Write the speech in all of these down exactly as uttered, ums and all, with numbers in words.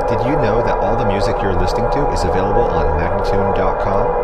Did you know that all the music you're listening to is available on Magnatune dot com?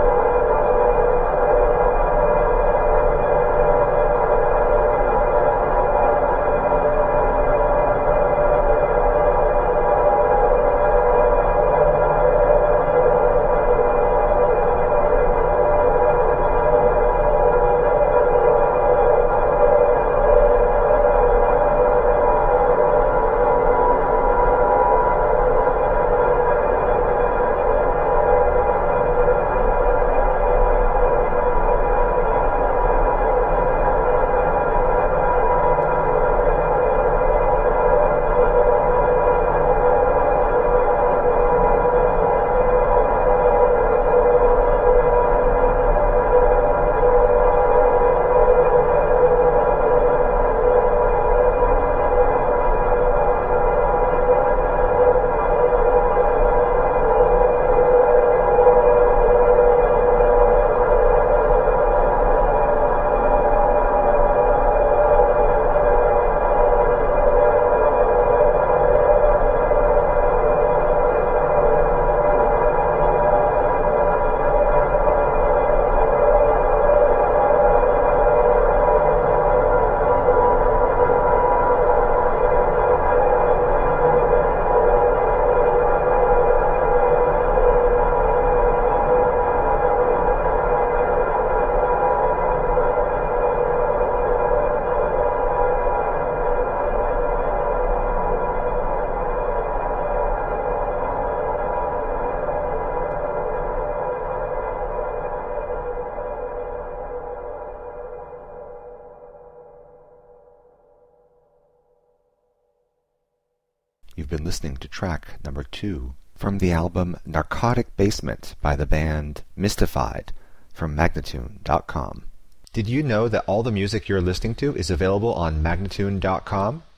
You've been listening to track number two from the album Narcotic Basement by the band Mystified from Magnatune dot com. Did you know that all the music you're listening to is available on Magnatune dot com?